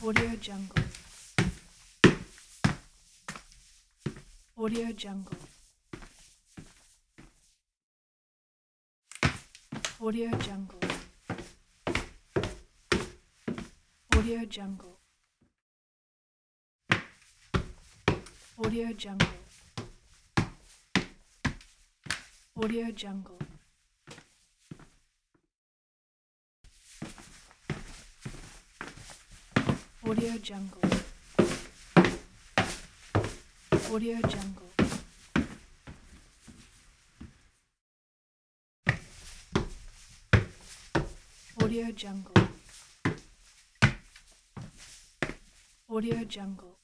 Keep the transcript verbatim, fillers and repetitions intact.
Audio Jungle. Audio Jungle. Audio Jungle. Audio Jungle. Audio Jungle. Audio Jungle. Audio Jungle. Audio Jungle. Audio Jungle. Audio Jungle.